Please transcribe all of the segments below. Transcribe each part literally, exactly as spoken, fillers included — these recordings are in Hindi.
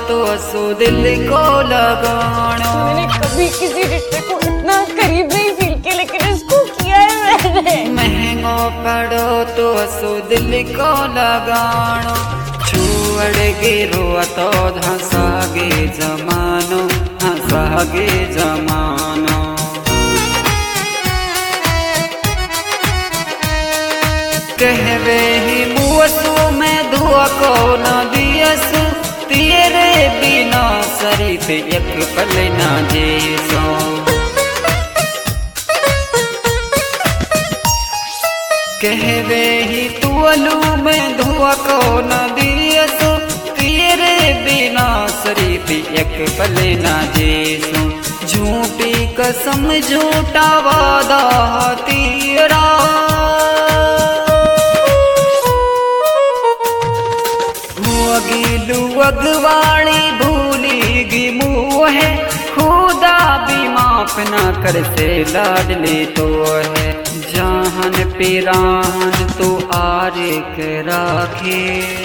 तो असो दिल को लगाना। मैंने कभी किसी रिश्ते को इतना करीब नहीं फील किया, लेकिन इसको किया है मैंने। महंगो पड़ो तो असो दिल को लगाना। छुअड़ गिरो तो हंसागे जमानो, हंसागे जमानो। कहवे ही मुँसू में धुआ को न दियसु, तेरे बिना सरी पे एक पल न जेसो। कहवे ही तुअलू में धुआ को न दियसु, तेरे बिना सरी पे एक पल न जेसो। झूठी कसम झूठा वादा तेरा, अगीलू अगवाड़ी भूलेगी मुँह है। खुदा भी माफ ना कर से लाडले तो है। जहान पिरान तो आरे के राखे,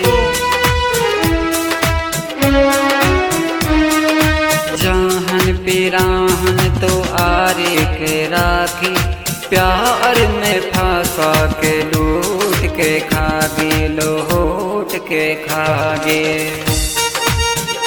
जहान पिरान तो आरे के राखे। प्यार में फंसा के लूट के खागे, लोट के खागे।